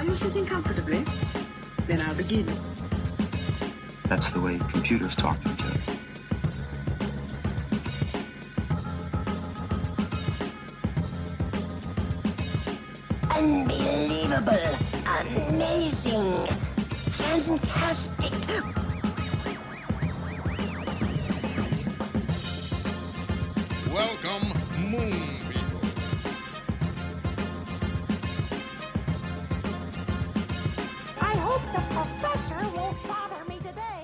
you sitting comfortably? Then I'll begin. That's the way computers talk to each other. Unbelievable, amazing, fantastic. Welcome, Moon People. I hope the professor won't bother me today.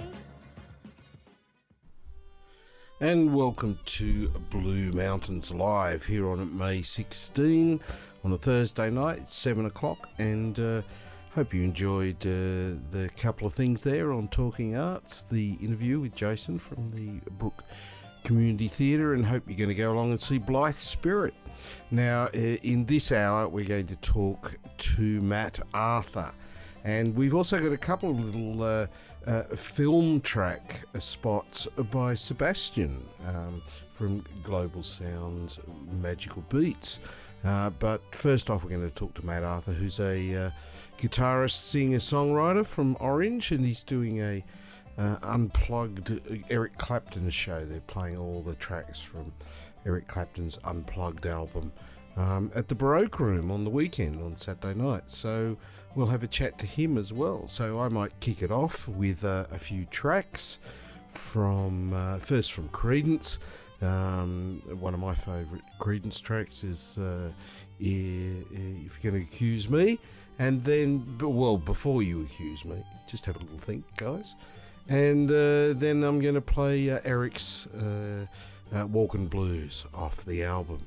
And welcome to Blue Mountains Live here on May 16 on a Thursday night. It's 7 o'clock, and hope you enjoyed the couple of things there on Talking Arts, the interview with Jason from the Brook Community Theatre, and hope you're going to go along and see Blythe Spirit. Now, in this hour, we're going to talk to Matt Arthur, and we've also got a couple of little film track spots by Sebastian from Global Sounds Magical Beats. But first off, we're going to talk to Matt Arthur, who's a guitarist, singer, songwriter from Orange, and he's doing a unplugged Eric Clapton show. They're playing all the tracks from Eric Clapton's Unplugged album at the Baroque Room on the weekend on Saturday night. So we'll have a chat to him as well. So I might kick it off with a few tracks from first from Creedence. One of my favourite Creedence tracks is If You're Going to Accuse Me, and then, well, before you accuse me, just have a little think, guys. And then I'm going to play Eric's Walkin' Blues off the album.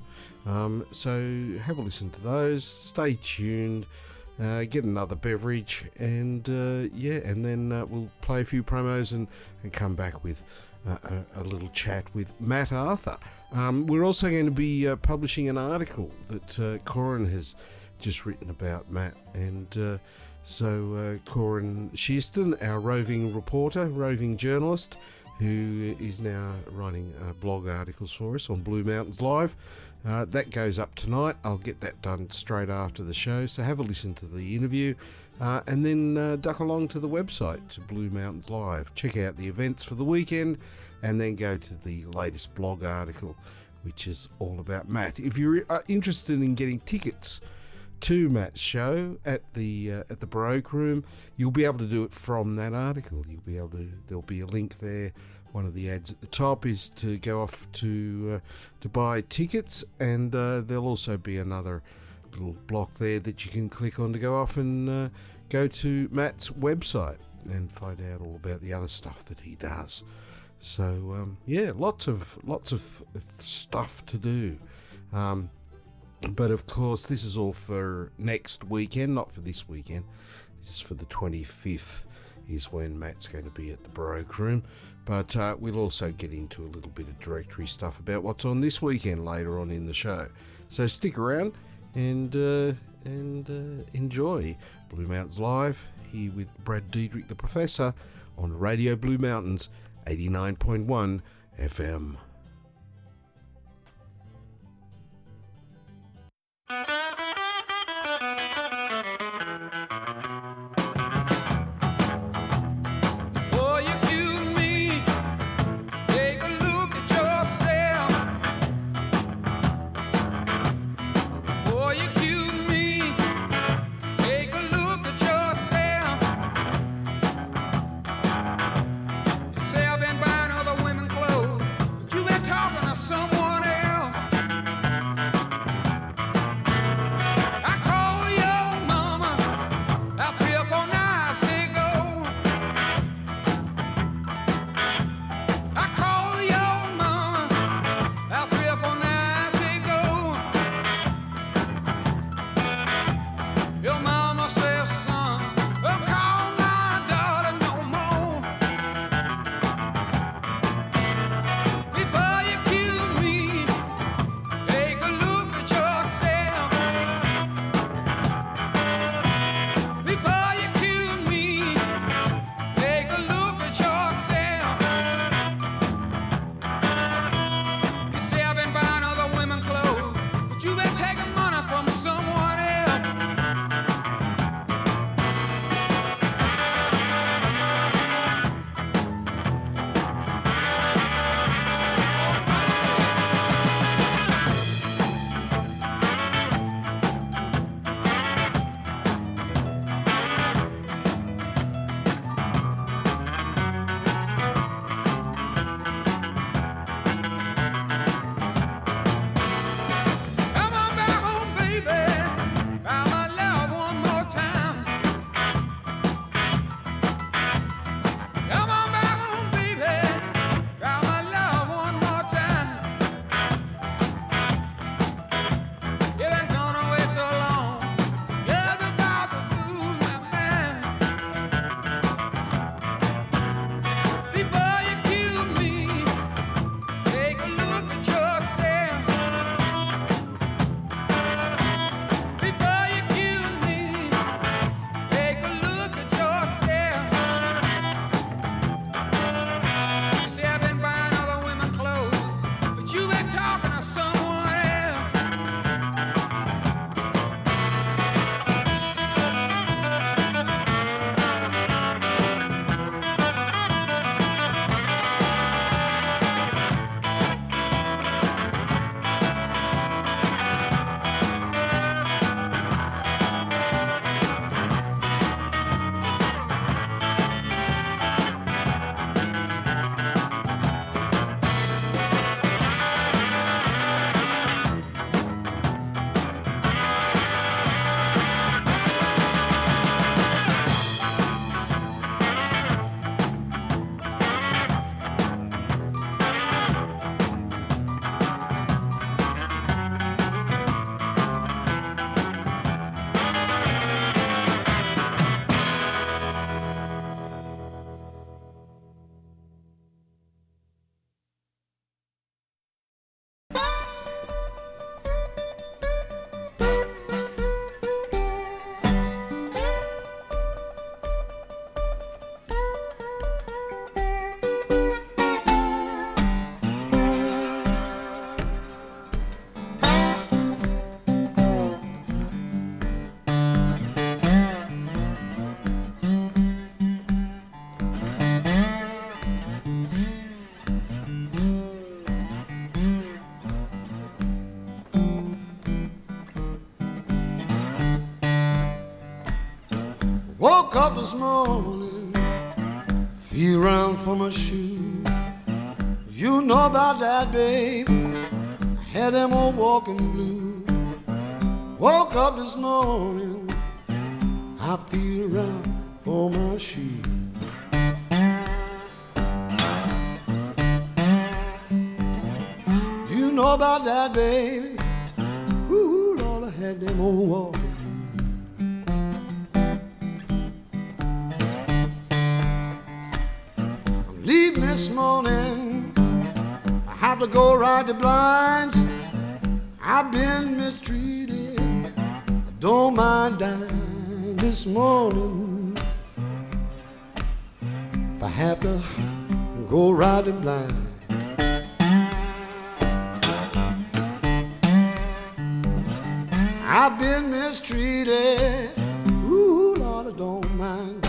So have a listen to those, stay tuned, get another beverage, and and then we'll play a few promos and come back with a little chat with Matt Arthur. We're also going to be publishing an article that Corin has just written about Matt, and so Corin Shearston, our roving reporter, roving journalist, who is now writing blog articles for us on Blue Mountains Live. That goes up tonight. I'll get that done straight after the show, so have a listen to the interview, and then duck along to the website, to Blue Mountains Live. Check out the events for the weekend, and then go to the latest blog article, which is all about Matt. If you're interested in getting tickets to Matt's show at the Baroque Room, you'll be able to do it from that article. You'll be able to. There'll be a link there. One of the ads at the top is to go off to buy tickets, and there'll also be another little block there that you can click on to go off and go to Matt's website and find out all about the other stuff that he does. So lots of stuff to do. But of course, this is all for next weekend, not for this weekend. This is for the 25th, is when Matt's going to be at the Baroque Room. But we'll also get into a little bit of directory stuff about what's on this weekend later on in the show. So stick around and enjoy Blue Mountains Live here with Brad Diedrich, the Professor, on Radio Blue Mountains 89.1 FM. Say I've been buying other women clothes, but you Woke up this morning, feel around for my shoe. You know about that, babe. I had them old walking blue. Woke up this morning, I feel around for my shoe. You know about that, baby. Ooh, Lord, I had them old walking. Leaving this morning, I have to go ride the blinds. I've been mistreated, I don't mind dying this morning. If I have to go ride the blinds. I've been mistreated, ooh, Lord, I don't mind.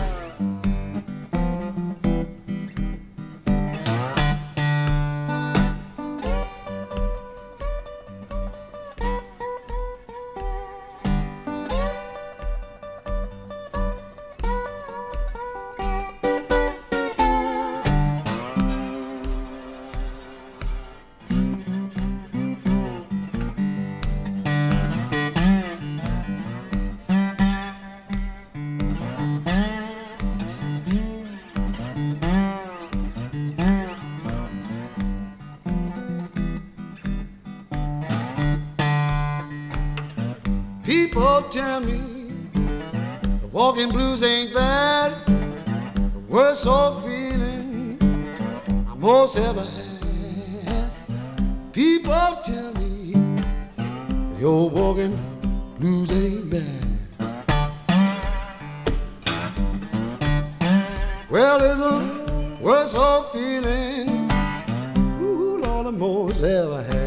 People tell me the walking blues ain't bad. The worst old feeling I most ever had. People tell me the old walking blues ain't bad. Well, it's a worst old feeling, ooh, Lord, I most ever had.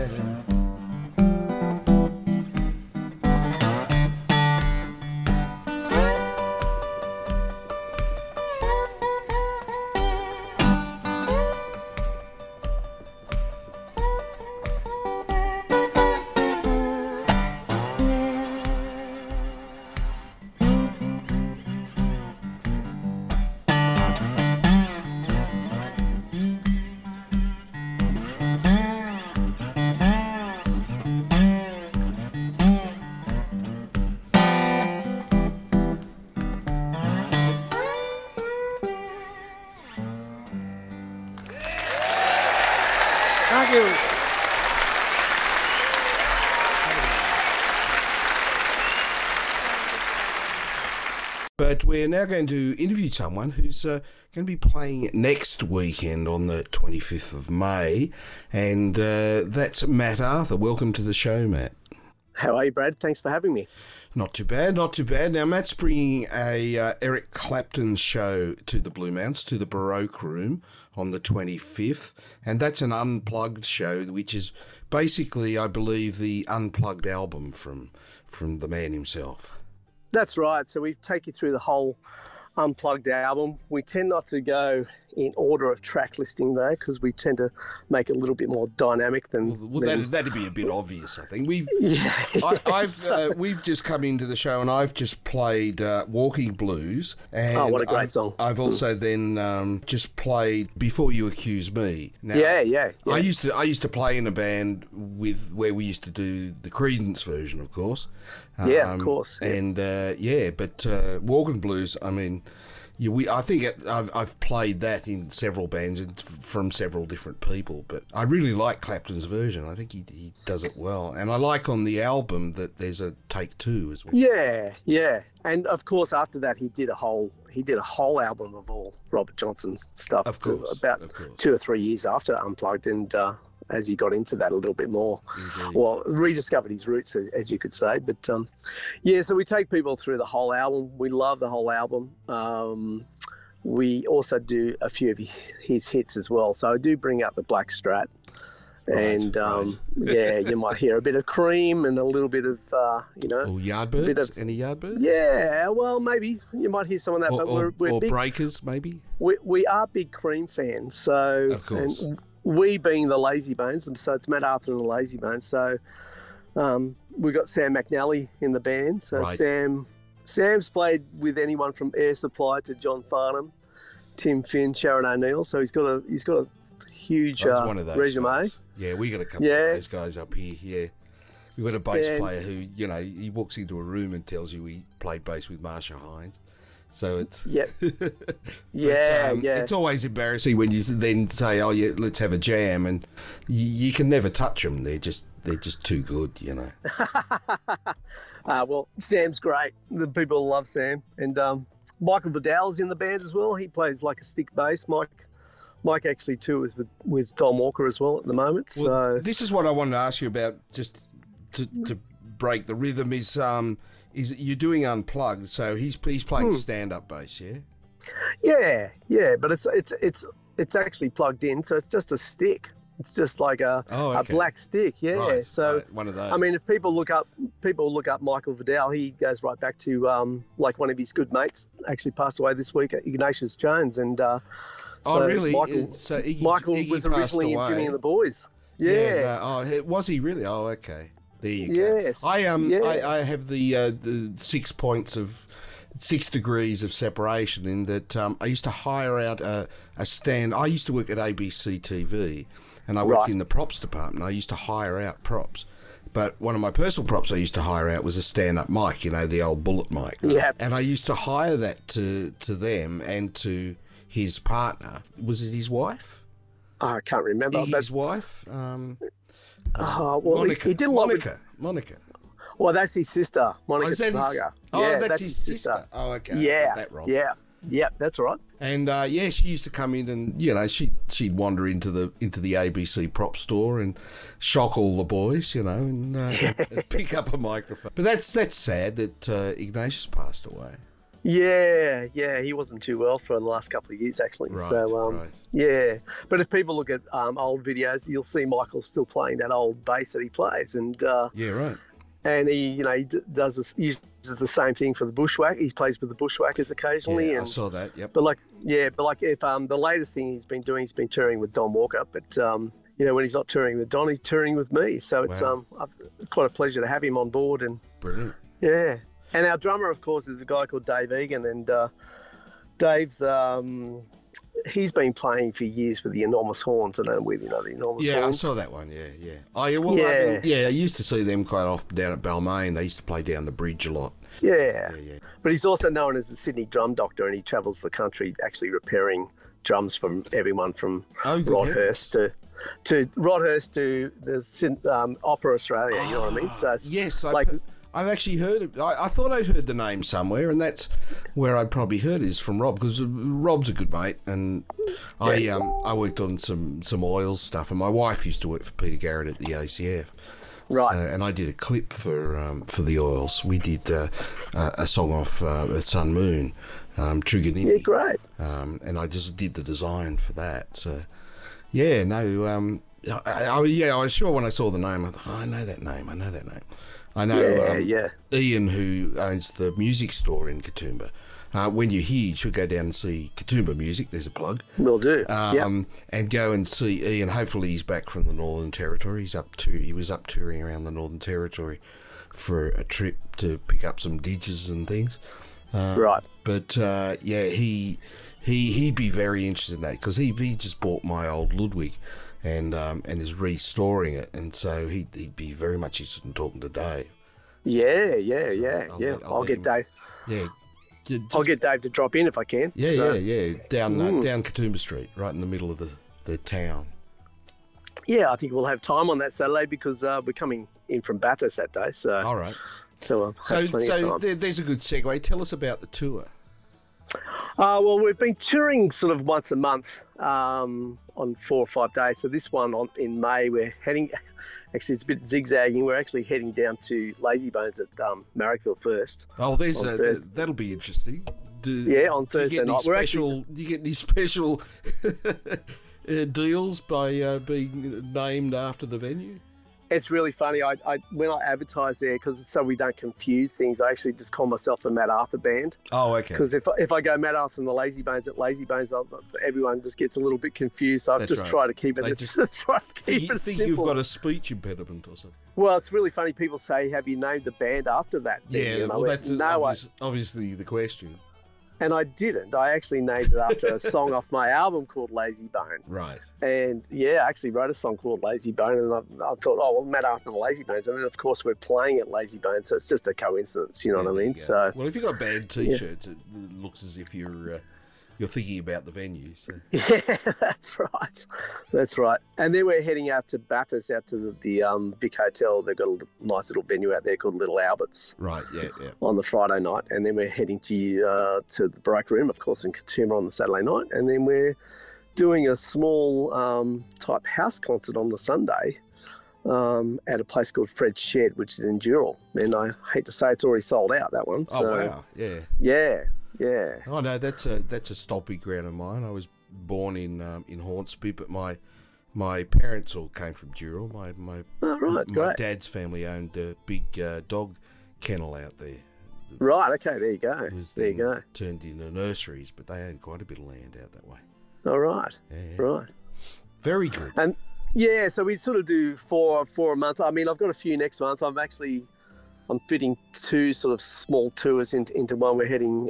Thank you. But we're now going to interview someone who's going to be playing next weekend on the 25th of May, and that's Matt Arthur. Welcome to the show, Matt. How are you, Brad? Thanks for having me. Not too bad, not too bad. Now, Matt's bringing a Eric Clapton show to the Blue Mounts, to the Baroque Room on the 25th, and that's an unplugged show, which is basically, I believe, the unplugged album from the man himself. That's right. So we take you through the whole unplugged album. We tend not to go in order of track listing, though, because we tend to make it a little bit more dynamic than... Well, that'd be a bit obvious, I think. We've just come into the show and I've just played Walking Blues. And what a great song. I've also then just played Before You Accuse Me. Now, yeah. I used to play in a band where we used to do the Creedence version, of course. Of course. And but Walking Blues, I mean... I think I've played that in several bands and from several different people, but I really like Clapton's version. I think he does it well, and I like on the album that there's a take 2 as well. Yeah, and of course after that he did a whole album of all Robert Johnson's stuff. Of course, about 2 or 3 years after Unplugged, and as he got into that a little bit more. Indeed. Well, rediscovered his roots, as you could say. But, so we take people through the whole album. We love the whole album. We also do a few of his hits as well. So I do bring out the Black Strat. And, you might hear a bit of Cream and a little bit of, Yardbirds? Any Yardbirds? Yeah, well, maybe you might hear some of that. But we're big, Breakers, maybe? We are big Cream fans. So, of course. And we being the Lazy Bones, and so it's Matt Arthur and the Lazy Bones. So we've got Sam McNally in the band. So Sam Sam's played with anyone from Air Supply to John Farnham, Tim Finn, Sharon O'Neill. So he's got a huge One of those resume. guys. Yeah, we got a couple of those guys up here. Yeah, we got a bass player who, you know, he walks into a room and tells you he played bass with Marsha Hines. So it's it's always embarrassing when you then say, "Oh yeah, let's have a jam," and you can never touch them. They're just too good, you know. Well, Sam's great. The people love Sam, and Michael Vidal's in the band as well. He plays like a stick bass. Mike actually tours with Don Walker as well at the moment. So well, this is what I wanted to ask you about, just to break the rhythm. Is you're doing unplugged? So he's playing stand-up bass, yeah. Yeah, but it's actually plugged in, so it's just a stick. It's just like a black stick, yeah. Right, so right, one of those. I mean, if people look up Michael Vidal, he goes right back to like one of his good mates actually passed away this week, Ignatius Jones, and oh really? Michael was originally in Jimmy and the Boys. Yeah. Was he really? Oh, okay. There you go. Yes. I have the 6 points of 6 degrees of separation in that I used to hire out a stand. I used to work at ABC TV, and I worked in the props department. I used to hire out props. But one of my personal props I used to hire out was a stand-up mic, you know, the old bullet mic. Yeah. And I used to hire that to them and to his partner. Was it his wife? I can't remember. His wife? Monica. He did a lot Monica. Well, that's his sister, Monica Sparga. That's his sister. Oh, okay. Yeah. I got that wrong. Yeah, that's right. And she used to come in and, you know, she'd wander into the ABC prop store and shock all the boys, you know, and pick up a microphone. But that's sad that Ignatius passed away. Yeah, he wasn't too well for the last couple of years, actually. Right, so, right. Yeah. But if people look at old videos, you'll see Michael still playing that old bass that he plays. And yeah, right. And he, you know, uses the same thing for the Bushwhack. He plays with the Bushwhackers occasionally. Yeah, and, I saw that. Yep. But if the latest thing he's been touring with Don Walker. But you know, when he's not touring with Don, he's touring with me. So it's quite a pleasure to have him on board. And brilliant. Yeah. And our drummer, of course, is a guy called Dave Egan, and Dave's he's been playing for years with the Enormous Horns. I don't know whether you know the Enormous Horns. Yeah, I saw that one. Yeah. Oh, yeah. I used to see them quite often down at Balmain. They used to play down the bridge a lot. Yeah. But he's also known as the Sydney Drum Doctor, and he travels the country actually repairing drums from everyone from Rodhurst to the Opera Australia. You know what I mean? So yes, I've actually heard it. I thought I'd heard the name somewhere, and that's where I'd probably heard it is from Rob, because Rob's a good mate, and I worked on some oils stuff, and my wife used to work for Peter Garrett at the ACF. Right. And I did a clip for the oils. We did a song off Sun Moon, Truganini. Yeah, great. And I just did the design for that. So, yeah, no, I was sure when I saw the name, I thought, I know that name. I know Ian, who owns the music store in Katoomba. When you're here, you should go down and see Katoomba Music. There's a plug. Will do. And go and see Ian. Hopefully he's back from the Northern Territory. He was up touring around the Northern Territory for a trip to pick up some digits and things. Right. But he'd be very interested in that, because he just bought my old Ludwig and is restoring it, and so he'd be very much interested in talking to Dave. I'll get Dave. Yeah. I'll get Dave to drop in if I can. Yeah. Down Katoomba Street, right in the middle of the town. Yeah, I think we'll have time on that Saturday, because we're coming in from Bathurst that day. So all right. So there's a good segue. Tell us about the tour. Well, we've been touring sort of once a month on 4 or 5 days. So this one in May, we're heading. Actually, it's a bit zigzagging. We're actually heading down to Lazybones at Marrickville first. Oh, that'll be interesting. On Thursday night. Do you get any special deals by being named after the venue? It's really funny. I when I advertise there, because so we don't confuse things, I actually just call myself the Matt Arthur Band. Oh, okay. Because if I go Matt Arthur and the Lazy Bones at Lazy Bones, everyone just gets a little bit confused. So I've just tried to keep it. Think simple. You've got a speech impediment or something. Well, it's really funny. People say, "Have you named the band after that?" Yeah, well, that's obviously the question. And I didn't. I actually named it after a song off my album called Lazy Bone. Right. And I actually wrote a song called Lazy Bone, and I thought, oh, well, Matt Arthur and the Lazy Bones. And then, of course, we're playing at Lazy Bone, so it's just a coincidence, you know what I mean? So, well, if you've got band T-shirts, it looks as if you're thinking about the venue. So. Yeah, that's right. That's right. And then we're heading out to Bathurst, out to the Vic Hotel. They've got a nice little venue out there called Little Albert's. Right, yeah. On the Friday night. And then we're heading to the Baroque Room, of course, in Katoomba on the Saturday night. And then we're doing a small type house concert on the Sunday at a place called Fred's Shed, which is in Dural. And I hate to say it's already sold out, that one. So, oh, wow, yeah. Yeah. Yeah. Oh no, that's a stomping ground of mine. I was born in Hornsby, but my parents all came from Dural. My dad's family owned a big dog kennel out there. Right. Okay. There you go. It was there you go. Turned into nurseries, but they owned quite a bit of land out that way. All right. Yeah. Right. Very good. And yeah, so we sort of do four a month. I mean, I've got a few next month. I'm fitting two sort of small tours into one. We're heading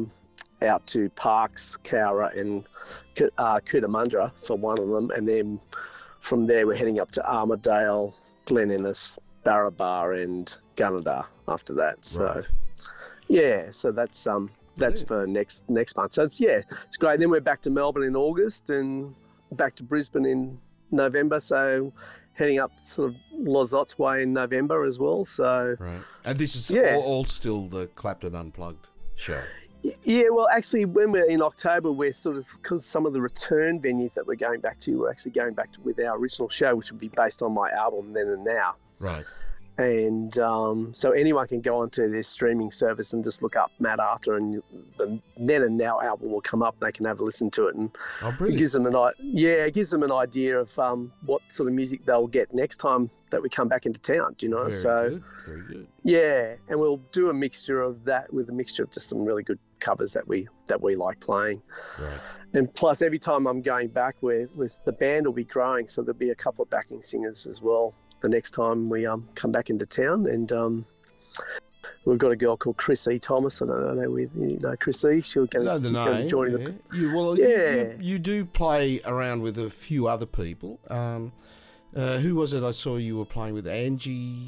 out to Parkes, Cowra and Cootamundra for one of them. And then from there, we're heading up to Armidale, Glen Innes, Barrabar and Gunnedah after that. So, right. Yeah, so that's for next month. So it's great. Then we're back to Melbourne in August and back to Brisbane in November. So heading up sort of Lozots way in November as well. So right. And this is all still the Clapton Unplugged show. Yeah, well, actually, when we're in October, we're sort of, because some of the return venues that we're going back to, we're actually going back with our original show, which will be based on my album Then and Now. Right. And so anyone can go onto their streaming service and just look up Matt Arthur, and the Then and Now album will come up. And they can have a listen to it, and it gives them an idea of what sort of music they'll get next time that we come back into town. Do you know? Very good. Yeah, and we'll do a mixture of that with a mixture of just some really good covers that we like playing. Right. And plus, every time I'm going back, with the band will be growing, so there'll be a couple of backing singers as well the next time we come back into town. And we've got a girl called Chris E. Thomas. I don't know whether you know Chris E. She's going to be joining the... You do play around with a few other people. Who was it I saw you were playing with? Angie...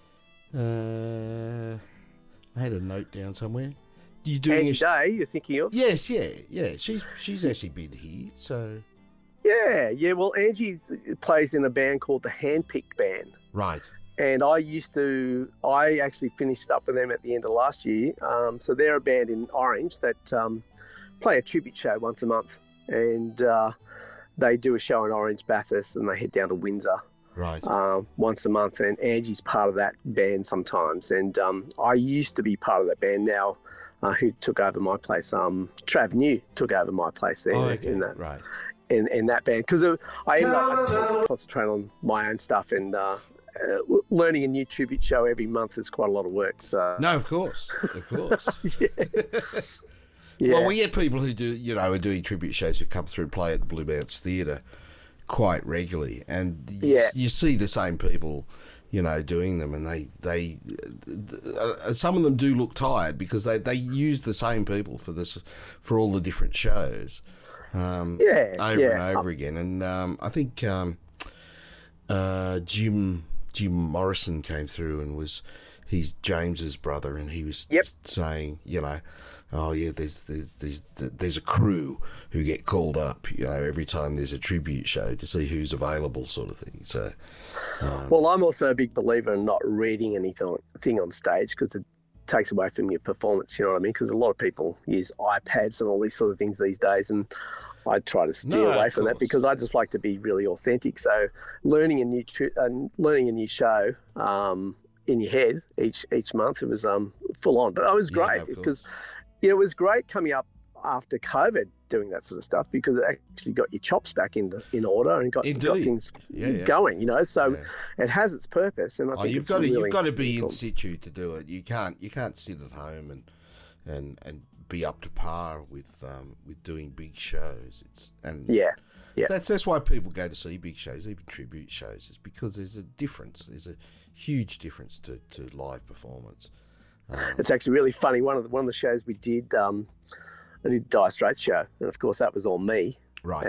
I had a note down somewhere. You doing Angie Day, you're thinking of? Yes, yeah. She's actually been here, so... Yeah. Well, Angie plays in a band called the Handpicked Band. Right. And I actually finished up with them at the end of last year. So they're a band in Orange that play a tribute show once a month. And they do a show in Orange, Bathurst, and they head down to Windsor. Right. Once a month. And Angie's part of that band sometimes. And I used to be part of that band now. Who took over my place? Trav New took over my place there in that. Right. In that band, because I ended up concentrating on my own stuff, and learning a new tribute show every month is quite a lot of work. So no, of course. Yeah. Well, we get people who are doing tribute shows who come through and play at the Blue Mountains Theatre quite regularly, and you see the same people, doing them, and they some of them do look tired because they use the same people for all the different shows. Over and over again, and I think Jim Morrison came through and he's James's brother, and he was saying, there's a crew who get called up, every time there's a tribute show to see who's available, sort of thing. So, well, I'm also a big believer in not reading anything on stage, because it takes away from your performance, you know what I mean? Because a lot of people use iPads and all these sort of things these days, and I try to steer away from that because I just like to be really authentic. So learning a new show in your head each month, it was full on, but it was great because it was great coming up after COVID doing that sort of stuff, because it actually got your chops back in order and got things going, So it has its purpose, and I think you've got to be in situ to do it. You can't sit at home and be up to par with doing big shows. That's why people go to see big shows, even tribute shows, is because there's a difference. There's a huge difference to live performance. It's actually really funny. One of the shows we did, I did Dire Straits show, and of course that was all me. Right.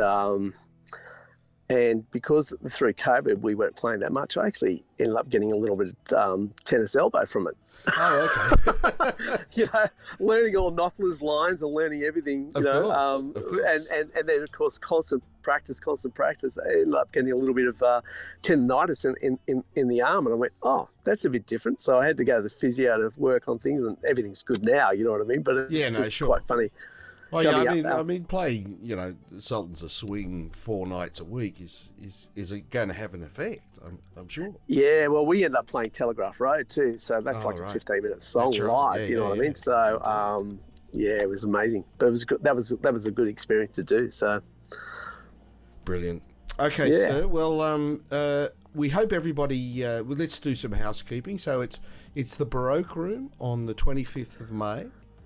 And because through COVID we weren't playing that much, I actually ended up getting a little bit of tennis elbow from it. Oh, okay. Learning all Knopfler's lines and learning everything, of course. And then of course constant practice. I ended up getting a little bit of tendonitis in the arm, and I went, oh, that's a bit different. So I had to go to the physio to work on things, and everything's good now. You know what I mean? But it's just quite funny. Oh yeah, I mean, playing Sultans of Swing 4 nights a week is it going to have an effect? I'm sure. Yeah, well, we ended up playing Telegraph Road too, so that's a 15-minute song live. You know what I mean? So it was amazing, but it was good. That was a good experience to do. So brilliant. Okay, sir. Well, we hope everybody. Let's do some housekeeping. So it's the Baroque Room on the 25th of May.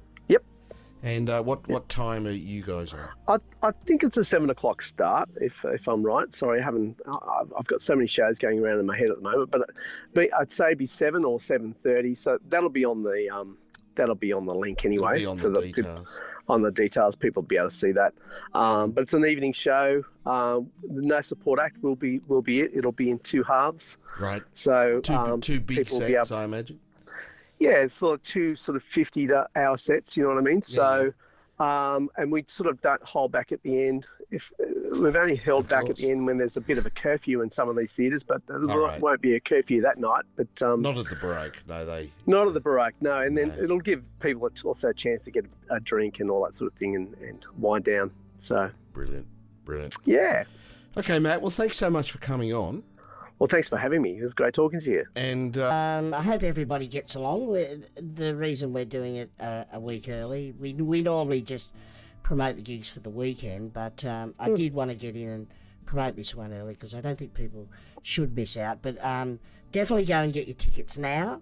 And what time are you guys on? I think it's a 7 o'clock start, if I'm right. Sorry, I've got so many shows going around in my head at the moment, but I'd say it'd be 7 or 7:30. So that'll be on the link anyway. It'll be on the details. On the details, people will be able to see that. But it's an evening show. The No Support Act will be it. It'll be in 2 halves. Right. So two big sets, I imagine. Yeah, it's sort of 2 sort of 50-hour sets, you know what I mean? So, and we sort of don't hold back at the end. If we've only held back at the end when there's a bit of a curfew in some of these theatres, but there won't be a curfew that night. But not at the Baroque, no. Not at the Baroque, no. And then it'll give people also a chance to get a drink and all that sort of thing and wind down. So brilliant. Yeah. Okay, Matt. Well, thanks so much for coming on. Well, thanks for having me. It was great talking to you. And I hope everybody gets along. The reason we're doing it a week early, we normally just promote the gigs for the weekend, but I did want to get in and promote this one early because I don't think people should miss out. But definitely go and get your tickets now.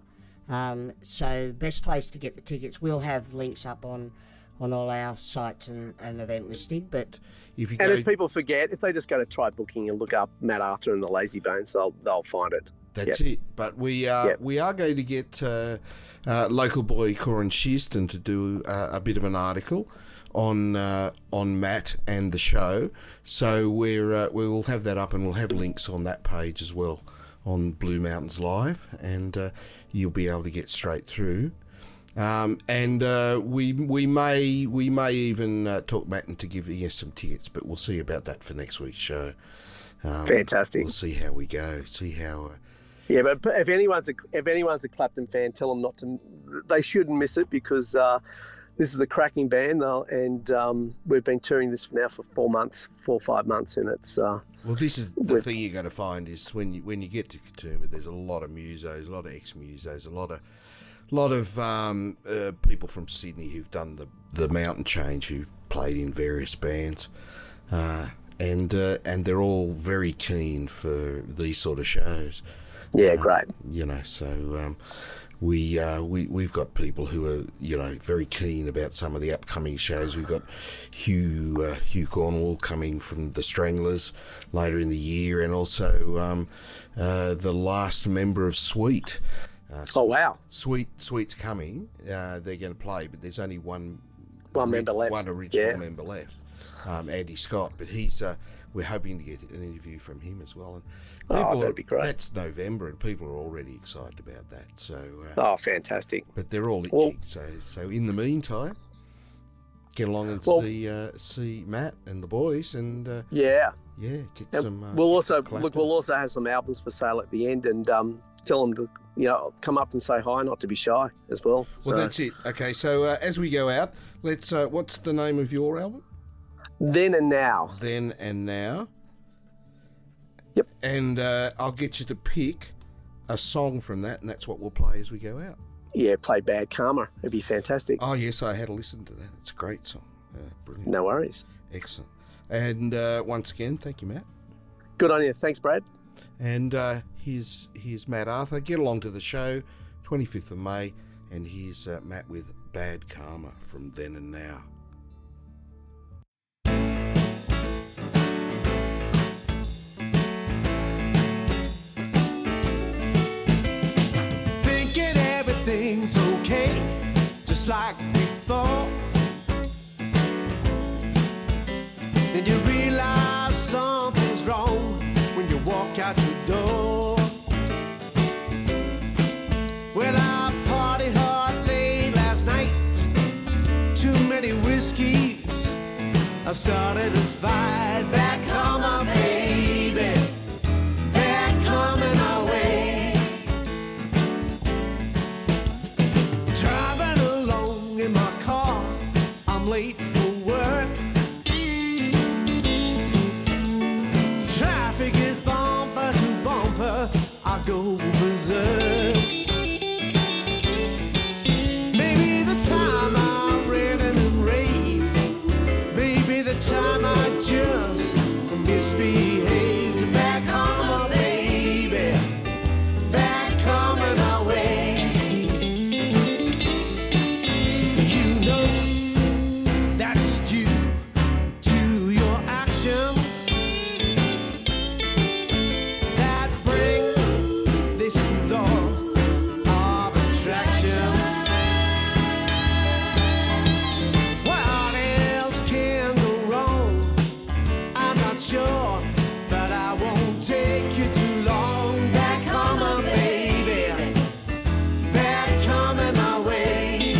So the best place to get the tickets, we'll have links up on all our sites and event listing. But if people forget, if they just go to Try Booking and look up Matt Arthur and the Lazy Bones, they'll find it. That's it. But we are going to get local boy Corin Shearston to do a bit of an article on Matt and the show. So we will have that up, and we'll have links on that page as well on Blue Mountains Live, and you'll be able to get straight through. And we may even talk Matt into giving us some tickets, but we'll see about that for next week's show. Fantastic. We'll see how we go. See how. Yeah, but if anyone's a Clapton fan, tell them not to. They shouldn't miss it because this is a cracking band, and we've been touring this now for 4 or 5 months, and it's. Well, this is the thing you're going to find is when you get to Katoomba, there's a lot of musos, a lot of ex-musos, a lot of people from Sydney who've done the mountain change, who've played in various bands, and they're all very keen for these sort of shows. Yeah, great. So we've got people who are very keen about some of the upcoming shows. We've got Hugh Cornwall coming from the Stranglers later in the year, and also the last member of Sweet. Oh wow! Sweet's coming. They're going to play, but there's only one member left. One original member left, Andy Scott. But we're hoping to get an interview from him as well. And that'd be great. That's November, and people are already excited about that. So fantastic! But they're all itching. So in the meantime, get along and see Matt and the boys, and get some. We'll also have some albums for sale at the end, and tell them to come up and say hi, not to be shy as well. Well, that's it. Okay, so as we go out, let's. What's the name of your album? Then and Now. Then and Now. Yep. And I'll get you to pick a song from that, and that's what we'll play as we go out. Yeah, play Bad Karma. It'd be fantastic. Oh yes, I had to listen to that. It's a great song. Brilliant. No worries. Excellent. And once again, thank you, Matt. Good on you. Thanks, Brad. And here's Matt Arthur. Get along to the show, 25th of May. And here's Matt with Bad Karma from Then and Now. Thinking everything's okay, just like before. Then you realize something's wrong when you walk out your door. Well, I partied hard late last night, too many whiskeys, I started a fight. Back home, my baby, back coming my way. Driving along in my car, I'm late for work. Traffic is bumper to bumper, I go berserk. Maybe the time I ran and raved, maybe the time I just misbehaved. Back home, my baby, back coming my way. You know that's due to your actions that brings this law of attraction. What else can go wrong? I'm not sure, but I won't take you too long. Back home, my baby, back coming my way.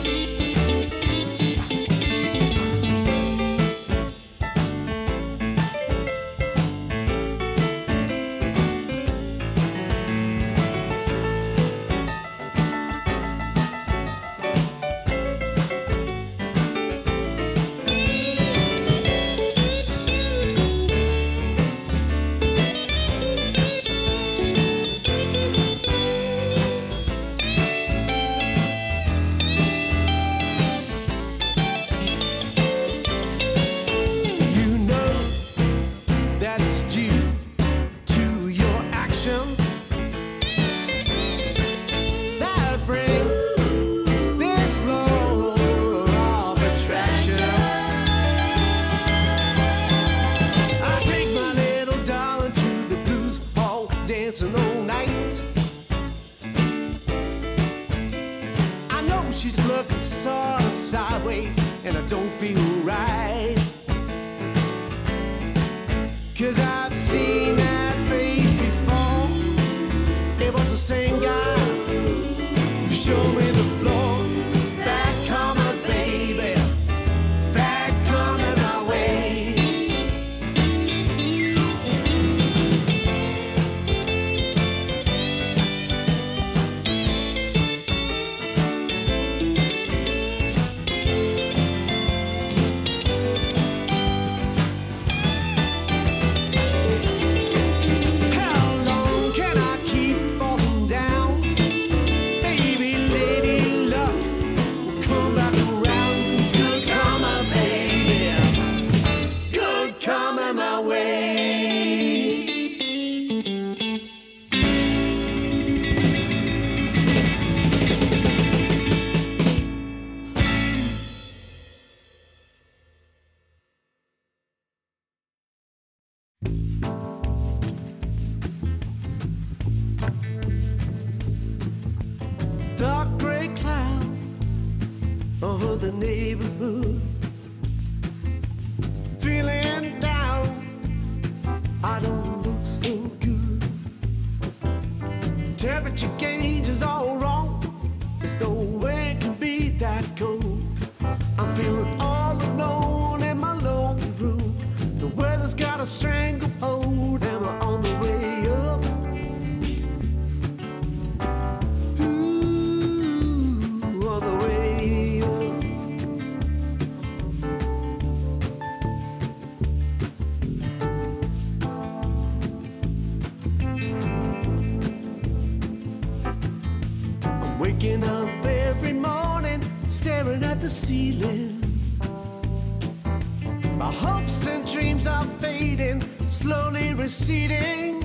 You know that it's due to your actions that brings this law of attraction. I take my little darling to the blues hall, dancing all night. I know she's looking sort of sideways, and I don't feel right. 'Cause I've seen that face before. It was the same guy who showed me the floor. Back coming, baby, back coming my way. How long can I keep falling down? Baby, lady luck will come back around. Good karma, baby, good karma my way. Dark gray clouds over the neighborhood. Feeling down, I don't look so good. Temperature gauge is all wrong. There's no way it can be that cold. I'm feeling all alone in my lonely room. The weather's got a stranglehold, and we're on the way up. Ooh, on the way up. I'm waking up every morning, staring at the ceiling. My hopes and dreams are fading, slowly receding.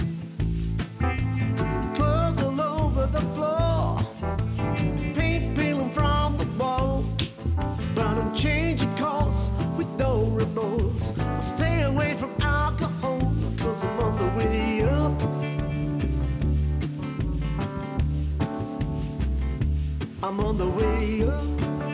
Clothes all over the floor, paint peeling from the wall. But I'm changing course with no remorse. I'll stay away from alcohol, cause I'm on the way up. I'm on the way up.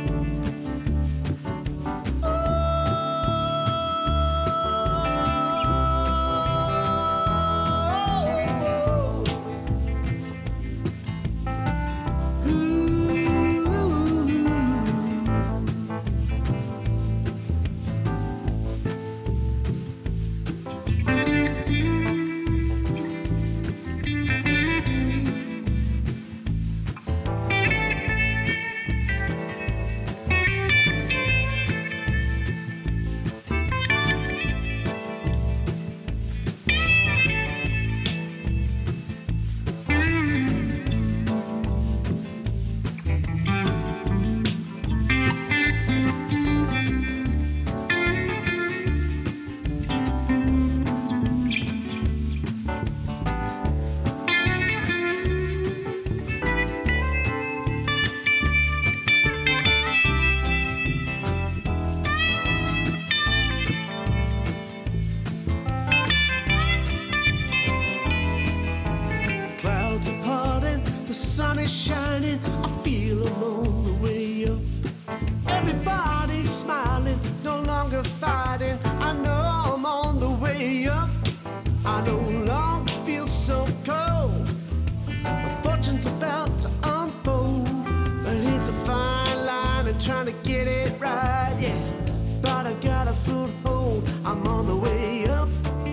Shining, I feel I'm on the way up. Everybody's smiling, no longer fighting. I know I'm on the way up. I no longer feel so cold. My fortune's about to unfold, but it's a fine line and trying to get it right, yeah. But I got a foothold, I'm on the way up.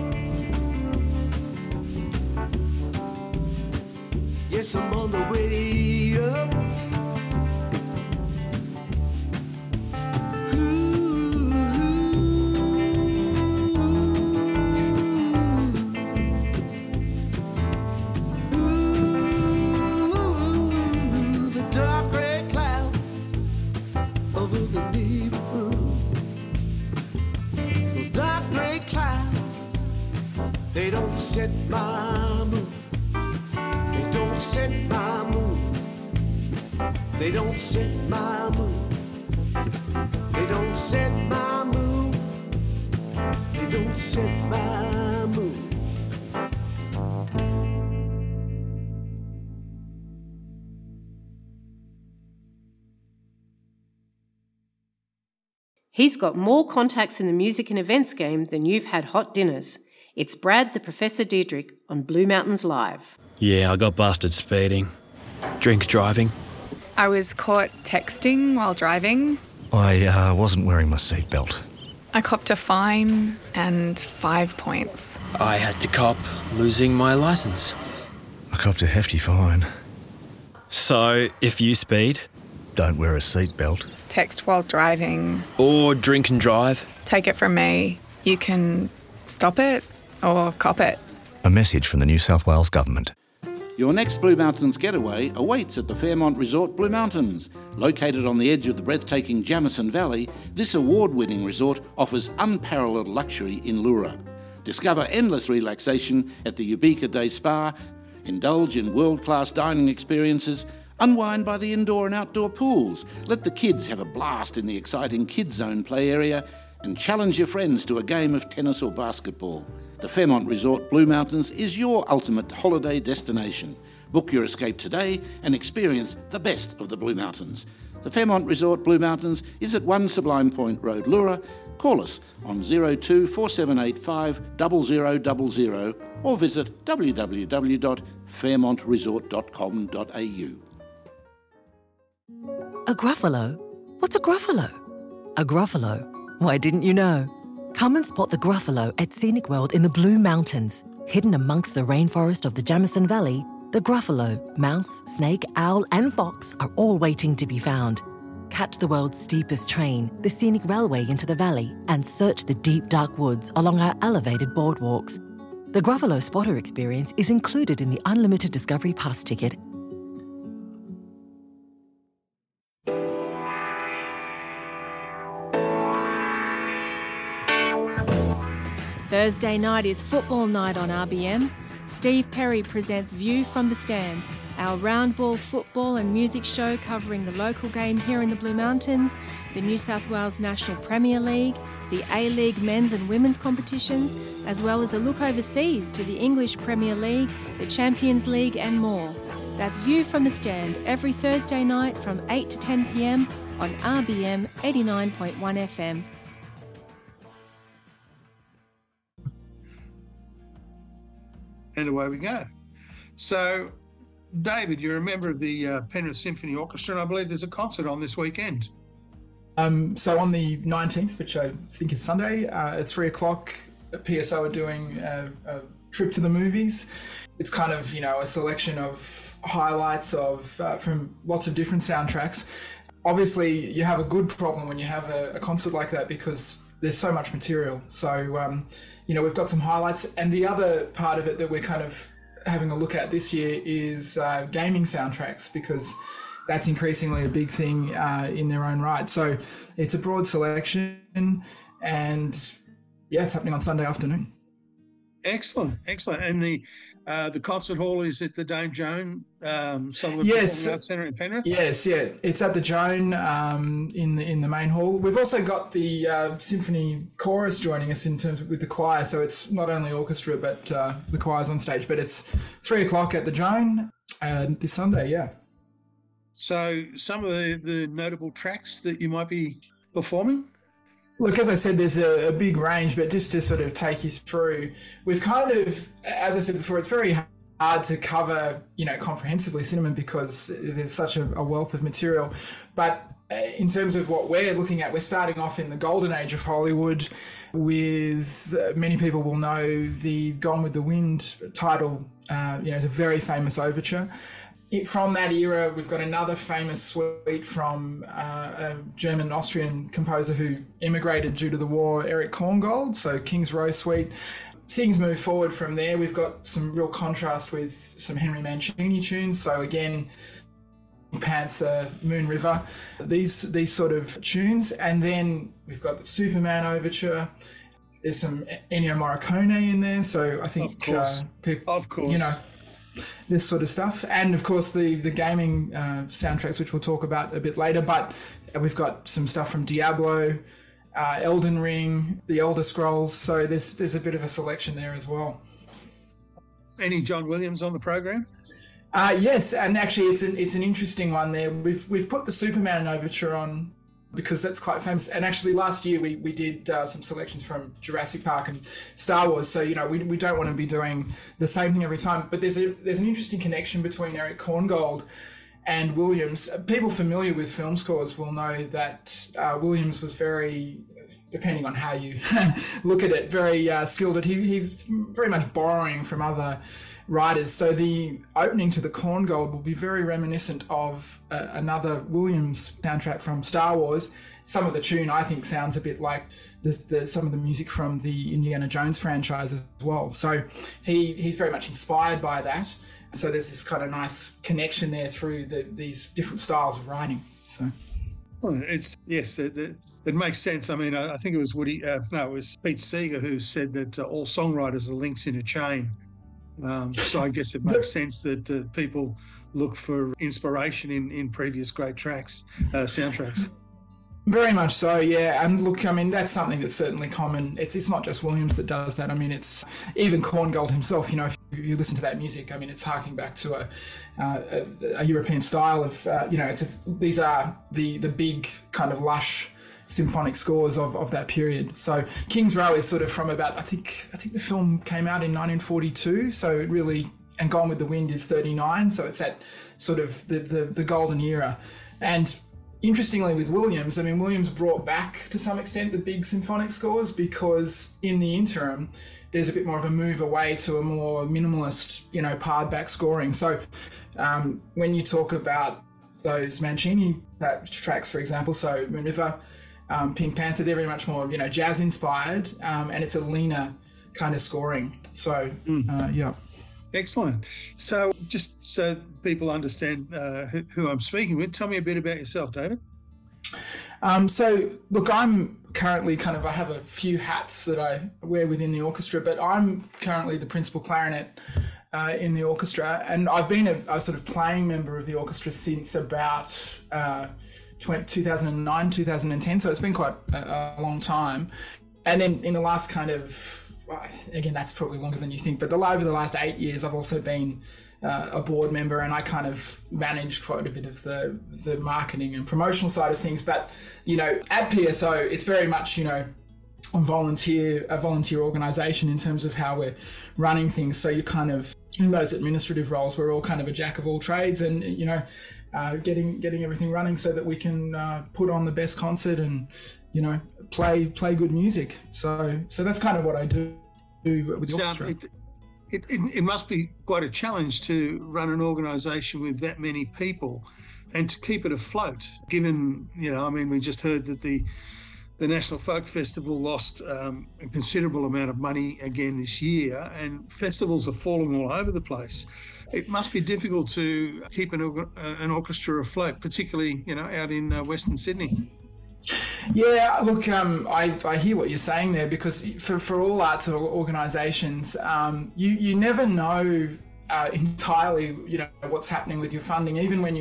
Yes, I'm on the way up. The dark gray clouds over the neighborhood. Those dark gray clouds, they don't set my mood. Set my mood. They don't set my mood. They don't set my mood. They don't set my mood. He's got more contacts in the music and events game than you've had hot dinners. It's Brad the Professor Diedrich on Blue Mountains Live. Yeah, I got busted speeding. Drink driving. I was caught texting while driving. I wasn't wearing my seatbelt. I copped a fine and 5 points. I had to cop losing my licence. I copped a hefty fine. So, if you speed... Don't wear a seatbelt. Text while driving. Or drink and drive. Take it from me. You can stop it or cop it. A message from the New South Wales Government. Your next Blue Mountains getaway awaits at the Fairmont Resort Blue Mountains. Located on the edge of the breathtaking Jamison Valley, this award-winning resort offers unparalleled luxury in Leura. Discover endless relaxation at the Ubika Day Spa, indulge in world-class dining experiences, unwind by the indoor and outdoor pools, let the kids have a blast in the exciting Kids Zone play area, and challenge your friends to a game of tennis or basketball. The Fairmont Resort Blue Mountains is your ultimate holiday destination. Book your escape today and experience the best of the Blue Mountains. The Fairmont Resort Blue Mountains is at 1 Sublime Point Road, Leura. Call us on 02 4785 0000 or visit www.fairmontresort.com.au. A Gruffalo? What's a Gruffalo? A Gruffalo? Why didn't you know? Come and spot the Gruffalo at Scenic World in the Blue Mountains. Hidden amongst the rainforest of the Jamison Valley, the Gruffalo, mouse, snake, owl and fox are all waiting to be found. Catch the world's steepest train, the scenic railway into the valley, and search the deep dark woods along our elevated boardwalks. The Gruffalo Spotter experience is included in the Unlimited Discovery Pass ticket. Thursday night is football night on RBM. Steve Perry presents View from the Stand, our round ball football and music show covering the local game here in the Blue Mountains, the New South Wales National Premier League, the A-League men's and women's competitions, as well as a look overseas to the English Premier League, the Champions League and more. That's View from the Stand every Thursday night from 8 to 10 p.m. on RBM 89.1 FM. And away we go. So, David, you're a member of the Penrith Symphony Orchestra, and I believe there's a concert on this weekend. So on the 19th, which I think is Sunday, at 3 o'clock, PSO are doing a trip to the movies. It's kind of, a selection of highlights of from lots of different soundtracks. Obviously, you have a good problem when you have a concert like that because there's so much material. So, we've got some highlights. And the other part of it that we're kind of having a look at this year is gaming soundtracks, because that's increasingly a big thing in their own right. So it's a broad selection, and it's happening on Sunday afternoon. Excellent. And the concert hall is at the Dame Joan Sutherland Yes. Arts Centre in Penrith? Yes, yeah. It's at the Joan in the main hall. We've also got the symphony chorus joining us in terms of with the choir. So it's not only orchestra, but the choir's on stage. But it's 3 o'clock at the Joan this Sunday, yeah. So some of the notable tracks that you might be performing? Look, as I said, there's a big range, but just to sort of take you through, we've kind of, as I said before, it's very hard to cover, comprehensively cinema because there's such a wealth of material. But in terms of what we're looking at, we're starting off in the golden age of Hollywood with, many people will know the Gone with the Wind title. It's a very famous overture. From that era, we've got another famous suite from a German-Austrian composer who immigrated due to the war, Erich Korngold, so King's Row Suite. Things move forward from there. We've got some real contrast with some Henry Mancini tunes. So again, Panther, Moon River, these sort of tunes. And then we've got the Superman overture. There's some Ennio Morricone in there. So I think of course. This sort of stuff. And of course the gaming soundtracks, which we'll talk about a bit later, but we've got some stuff from Diablo, Elden Ring, The Elder Scrolls, so there's a bit of a selection there as well. Any John Williams on the program? Yes, and actually it's an interesting one there. We've put the Superman overture on because that's quite famous. And actually last year we did some selections from Jurassic Park and Star Wars. So, we don't want to be doing the same thing every time. But there's an interesting connection between Erich Korngold and Williams. People familiar with film scores will know that Williams was very, depending on how you look at it, very skilled at. He's very much borrowing from other writers. So the opening to the Korngold will be very reminiscent of another Williams soundtrack from Star Wars. Some of the tune, I think, sounds a bit like some of the music from the Indiana Jones franchise as well. So he's very much inspired by that. So there's this kind of nice connection there through these different styles of writing. So. Well, it makes sense. I mean, I think it was it was Pete Seeger who said that all songwriters are links in a chain. So I guess it makes sense that people look for inspiration in previous great soundtracks. Very much so, yeah. And look, I mean, that's something that's certainly common. It's not just Williams that does that. I mean, it's even Korngold himself. If you listen to that music, I mean, it's harking back to a European style of, these are the big kind of lush symphonic scores of that period. So King's Row is sort of from about, I think the film came out in 1942, so it really, and Gone with the Wind is 39, so it's that sort of the golden era. And interestingly with Williams, I mean, Williams brought back to some extent the big symphonic scores because in the interim there's a bit more of a move away to a more minimalist, pared back scoring. So when you talk about those Mancini tracks, for example, so Moon River, Pink Panther, they're very much more, jazz inspired, and it's a leaner kind of scoring. So, yeah. Excellent. So just so people understand who I'm speaking with, tell me a bit about yourself, David. So, look, I'm currently I have a few hats that I wear within the orchestra, but I'm currently the principal clarinet in the orchestra, and I've been a sort of playing member of the orchestra since about 2009, 2010, so it's been quite a long time. And then in the last again, that's probably longer than you think, but over the last 8 years, I've also been a board member, and I kind of managed quite a bit of the marketing and promotional side of things. But, at PSO, it's very much, a volunteer organisation in terms of how we're running things. So you kind of, in those administrative roles, we're all kind of a jack of all trades, and, getting everything running so that we can put on the best concert and, play good music. So that's kind of what I do with the orchestra. It must be quite a challenge to run an organisation with that many people and to keep it afloat, given, we just heard that the National Folk Festival lost a considerable amount of money again this year, and festivals are falling all over the place. It must be difficult to keep an orchestra afloat, particularly, out in Western Sydney. Yeah, look, I hear what you're saying there, because for all arts organisations, you never know entirely, what's happening with your funding. Even when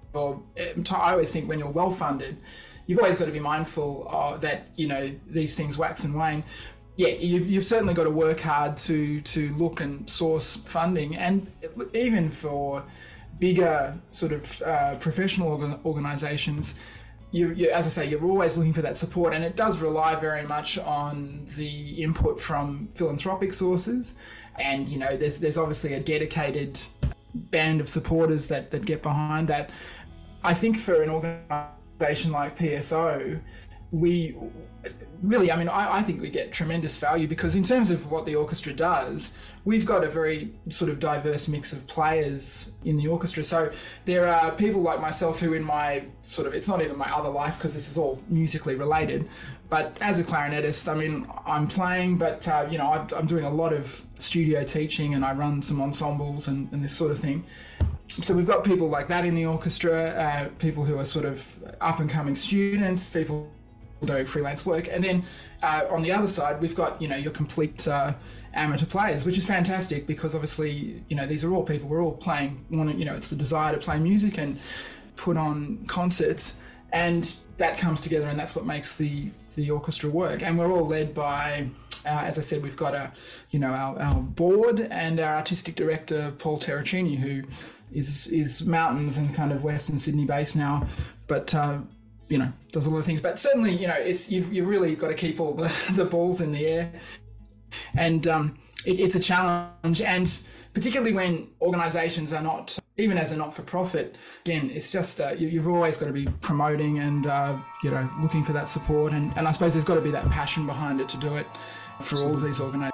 I always think when you're well funded, you've always got to be mindful that these things wax and wane. Yeah, you've certainly got to work hard to look and source funding, and even for bigger sort of professional organisations. As I say, you're always looking for that support, and it does rely very much on the input from philanthropic sources. And, there's obviously a dedicated band of supporters that get behind that. I think for an organisation like PSO, we really, I think we get tremendous value, because in terms of what the orchestra does, we've got a very sort of diverse mix of players in the orchestra. So there are people like myself who in my it's not even my other life, because this is all musically related, but as a clarinetist, I'm playing, but, I'm doing a lot of studio teaching, and I run some ensembles and this sort of thing. So we've got people like that in the orchestra, people who are sort of up-and-coming students, people doing freelance work, and then on the other side we've got your complete amateur players, which is fantastic, because obviously these are all people, we're all playing, it's the desire to play music and put on concerts, and that comes together, and that's what makes the orchestra work. And we're all led by as I said, we've got our board and our artistic director Paul Terracini, who is mountains and kind of Western Sydney based now, but does a lot of things. But certainly, it's you've really got to keep all the balls in the air, and it's a challenge. And particularly when organisations are not, even as a not-for-profit, again, it's just you've always got to be promoting and looking for that support, and I suppose there's got to be that passion behind it to do it for all of these organisations.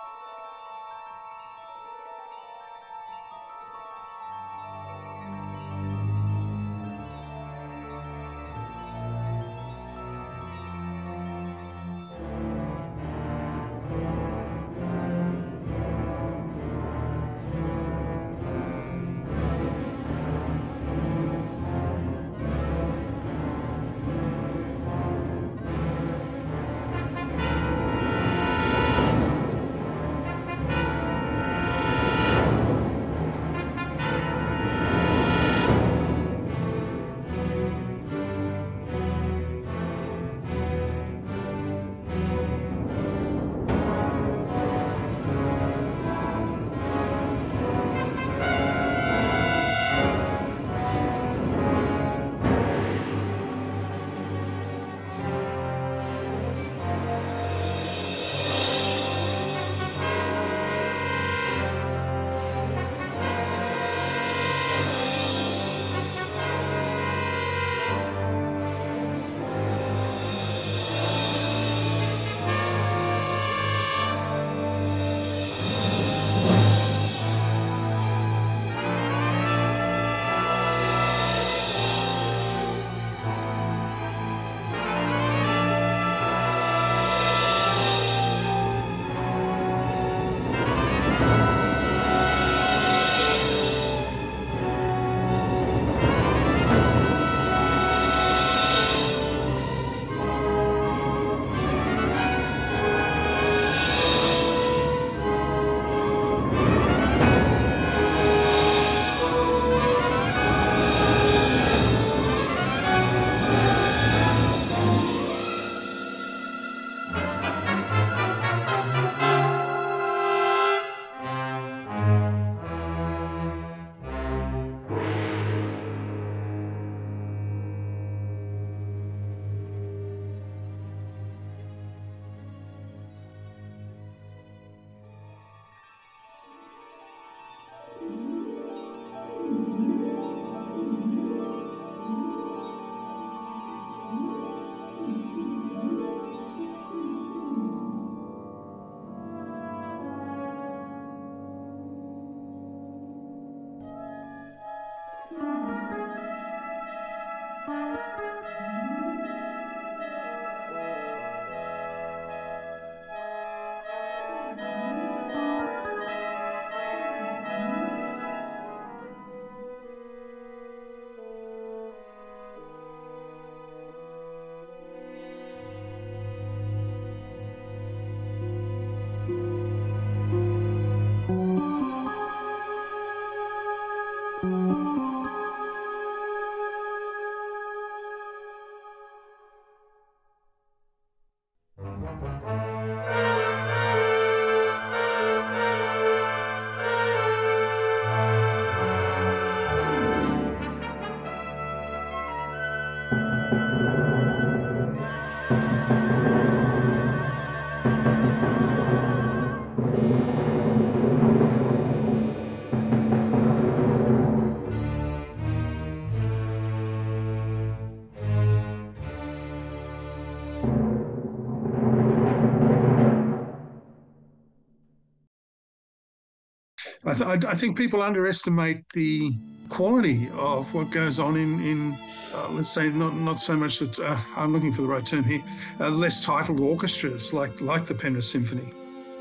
I think people underestimate the quality of what goes on in let's say, not so much that I'm looking for the right term here, less titled orchestras like the Penrith Symphony.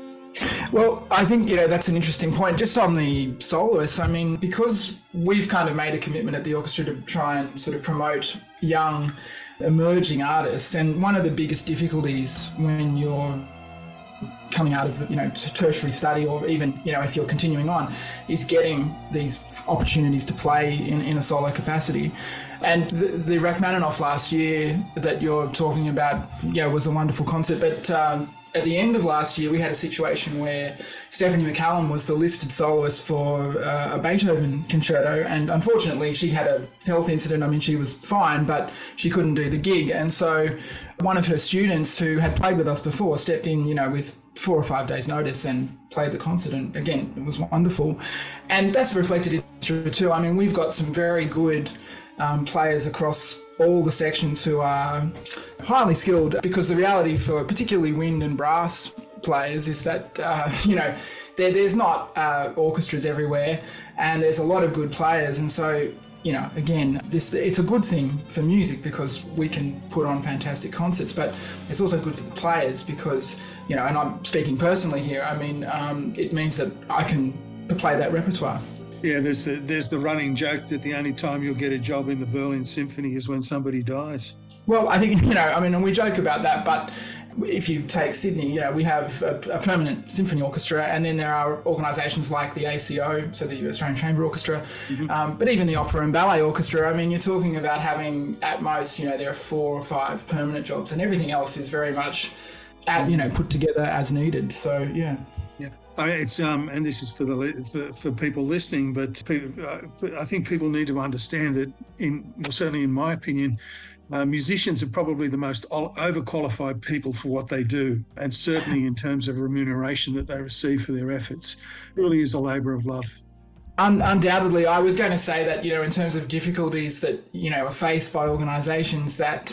Well, I think, that's an interesting point. Just on the soloists, I mean, because we've kind of made a commitment at the orchestra to try and sort of promote young, emerging artists, and one of the biggest difficulties when you're coming out of, tertiary study, or even, if you're continuing on, is getting these opportunities to play in a solo capacity. And the Rachmaninoff last year that you're talking about, was a wonderful concert, but at the end of last year, we had a situation where Stephanie McCallum was the listed soloist for a Beethoven concerto, and unfortunately she had a health incident. I mean, she was fine, but she couldn't do the gig. And so one of her students who had played with us before stepped in, with 4 or 5 days notice and played the concert. And again, it was wonderful. And that's reflected in history too. I mean, we've got some very good players across all the sections who are highly skilled, because the reality for particularly wind and brass players is that, there's not orchestras everywhere, and there's a lot of good players. And so, again, it's a good thing for music because we can put on fantastic concerts, but it's also good for the players because, and I'm speaking personally here, I mean, it means that I can play that repertoire. Yeah, there's the running joke that the only time you'll get a job in the Berlin Symphony is when somebody dies. Well, I think, and we joke about that, but if you take Sydney, we have a permanent symphony orchestra, and then there are organisations like the ACO, so the Australian Chamber Orchestra, but even the Opera and Ballet Orchestra. I mean, you're talking about having at most, there are 4 or 5 permanent jobs, and everything else is very much, put together as needed. So, yeah. I mean, it's and this is for people listening, but I think people need to understand that, certainly in my opinion, musicians are probably the most overqualified people for what they do, and certainly in terms of remuneration that they receive for their efforts. It really is a labour of love. Undoubtedly, I was going to say that, in terms of difficulties that, are faced by organisations, that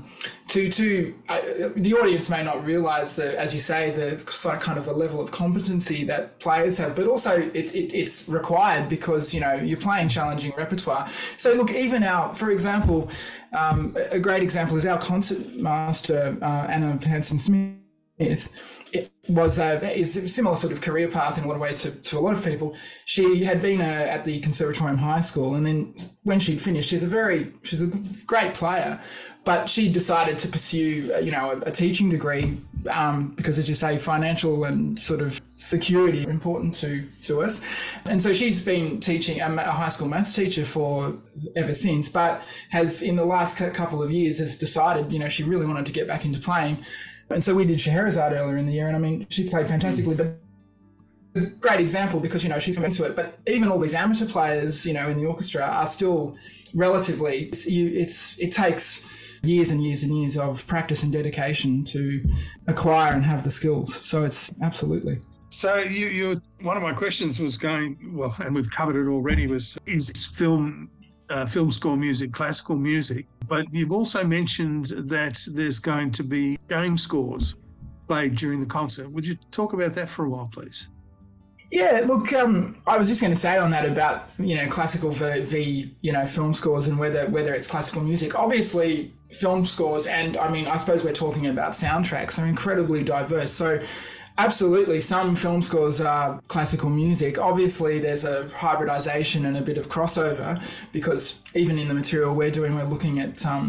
the audience may not realise that, as you say, the kind of the level of competency that players have, but also it's required because, you're playing challenging repertoire. So look, even for example, a great example is our concertmaster, Anna Hansen-Smith. It is a similar sort of career path in a lot of ways to a lot of people. She had been at the Conservatorium High School, and then when she'd finished, she's a great player, but she decided to pursue a teaching degree because, as you say, financial and sort of security are important to us. And so she's been teaching a high school maths teacher for ever since, but has in the last couple of years has decided she really wanted to get back into playing. And so we did Scheherazade earlier in the year, and I mean, she played fantastically, but a great example because, she's come into it. But even all these amateur players, in the orchestra are still relatively, it takes years and years and years of practice and dedication to acquire and have the skills. So it's absolutely. So one of my questions was and we've covered it already, is film score music, classical music, but you've also mentioned that there's going to be game scores played during the concert. Would you talk about that for a while, please? Yeah, look, I was just going to say on that about, classical v film scores and whether it's classical music. Obviously, film scores, and I mean, I suppose we're talking about soundtracks, are incredibly diverse. So absolutely, some film scores are classical music. Obviously, there's a hybridization and a bit of crossover because even in the material we're looking at I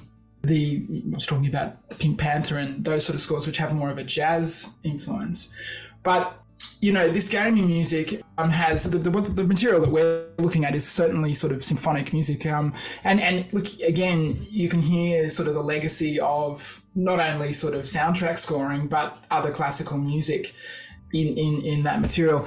was talking about Pink Panther and those sort of scores which have more of a jazz influence. But this gaming music has the material that we're looking at is certainly sort of symphonic music. And look, again, you can hear sort of the legacy of not only sort of soundtrack scoring, but other classical music in that material.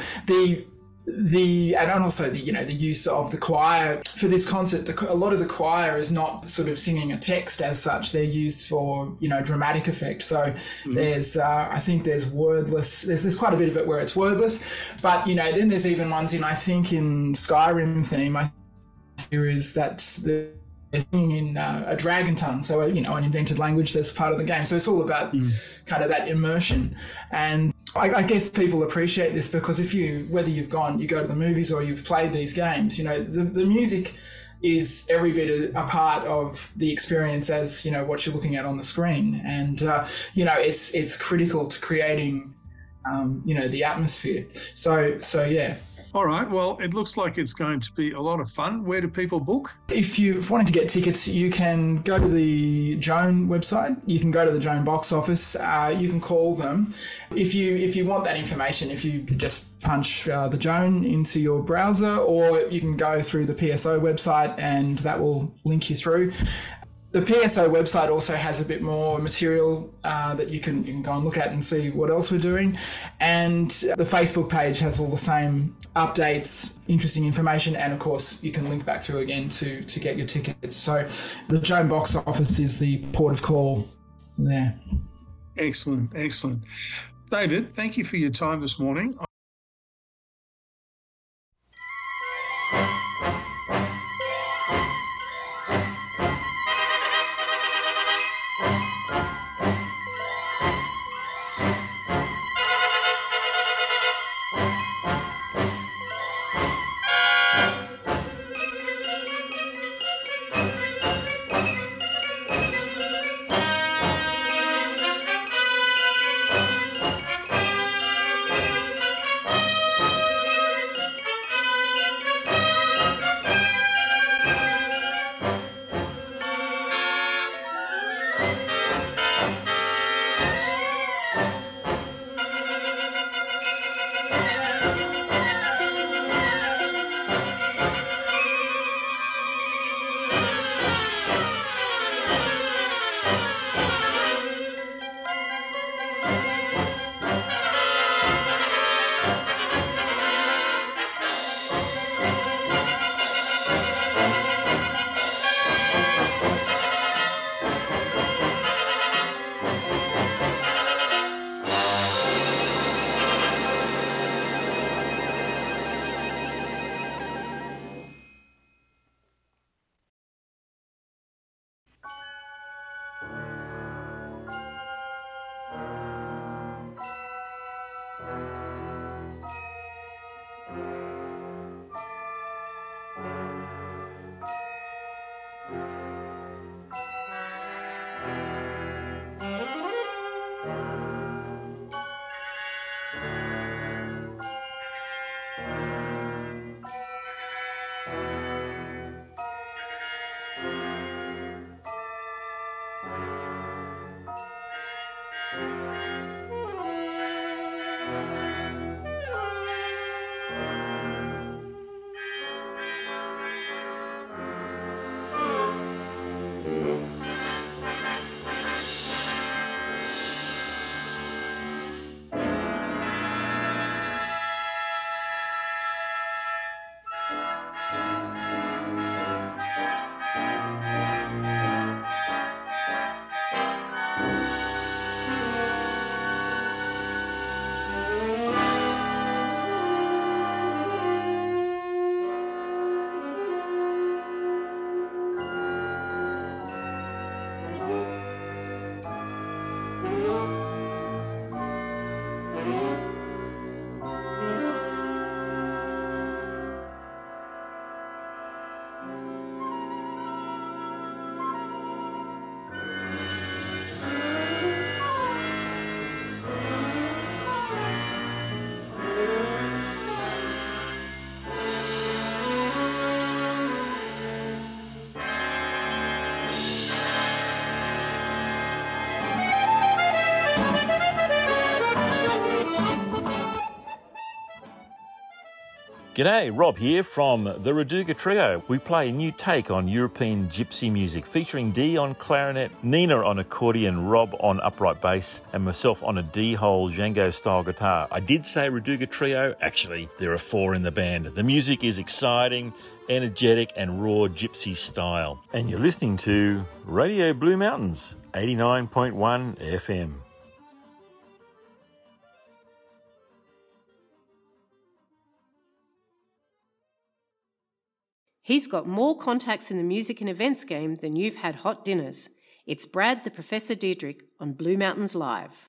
And also the use of the choir for this concert. A lot of the choir is not sort of singing a text as such. They're used for dramatic effect. So there's I think there's wordless. There's quite a bit of it where it's wordless, but then there's even ones in Skyrim theme. I think there is they're singing in a dragon tongue, so an invented language that's part of the game. So it's all about kind of that immersion. And I guess people appreciate this because whether you go to the movies or you've played these games, the music is every bit a part of the experience as, what you're looking at on the screen. And, it's critical to creating, the atmosphere. So yeah. All right. Well, it looks like it's going to be a lot of fun. Where do people book? If you're wanting to get tickets, you can go to the Joan website. You can go to the Joan box office. You can call them. If you want that information, if you just punch the Joan into your browser, or you can go through the PSO website and that will link you through. The PSO website also has a bit more material that you can go and look at and see what else we're doing. And the Facebook page has all the same updates, interesting information, and of course you can link back to again to get your tickets. So the Joan box office is the port of call there. Excellent. David, thank you for your time this morning. G'day, Rob here from the Raduga Trio. We play a new take on European gypsy music featuring Dee on clarinet, Nina on accordion, Rob on upright bass, and myself on a D-hole Django-style guitar. I did say Raduga Trio. Actually, there are 4 in the band. The music is exciting, energetic, and raw gypsy style. And you're listening to Radio Blue Mountains, 89.1 FM. He's got more contacts in the music and events game than you've had hot dinners. It's Brad the Professor Diedrich on Blue Mountains Live.